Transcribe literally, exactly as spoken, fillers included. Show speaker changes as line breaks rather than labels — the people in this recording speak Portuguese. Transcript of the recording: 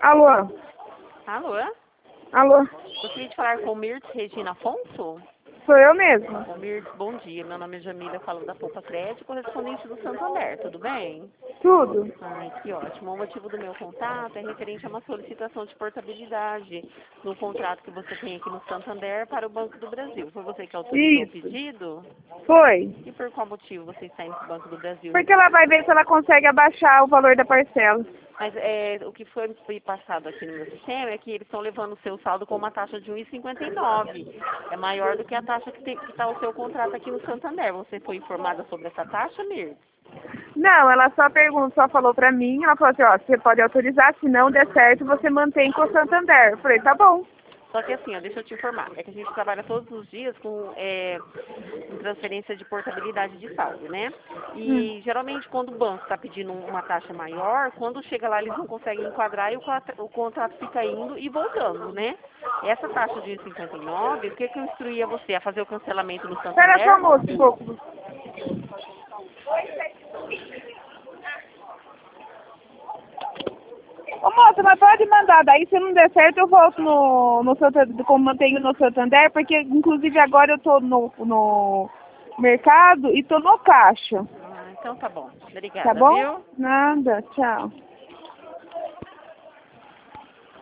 Alô?
Alô?
Alô?
Gostaria de falar com Mirtz Regina Afonso?
Sou eu mesma.
Ô, Mirtz, bom dia. Meu nome é Jamila, falo da Poupa Crédito, correspondente do Santander, tudo bem?
Tudo.
Ai, que ótimo. O motivo do meu contato é referente a uma solicitação de portabilidade no contrato que você tem aqui no Santander para o Banco do Brasil. Foi você que autorizou o
Isso.
pedido?
Foi.
E por qual motivo você está indo para o Banco do Brasil?
Porque ela vai ver se ela consegue abaixar o valor da parcela.
Mas é, o que foi foi passado aqui no meu sistema é que eles estão levando o seu saldo com uma taxa de um vírgula cinquenta e nove. É maior do que a taxa que está o seu contrato aqui no Santander. Você foi informada sobre essa taxa, Mir?
Não, ela só perguntou, só falou pra mim, ela falou assim, ó, você pode autorizar, se não der certo, você mantém com o Santander. Eu falei, tá bom.
Só que assim, ó, deixa eu te informar, é que a gente trabalha todos os dias com, é, com transferência de portabilidade de saldo, né?
Hum.
E geralmente quando o banco está pedindo uma taxa maior, quando chega lá eles não conseguem enquadrar e o, contra- o contrato fica indo e voltando, né? Essa taxa de cinquenta e nove, o que, que eu instruía você? A fazer o cancelamento no
Espera só,
Santander?
moço, um pouco. Ô moça, mas pode mandar, daí se não der certo eu volto no, no Santander, como mantenho no Santander, porque inclusive agora eu tô no, no mercado e tô no caixa.
Ah, então tá bom.
Tá
Obrigada,
bom?
viu?
Nada, tchau.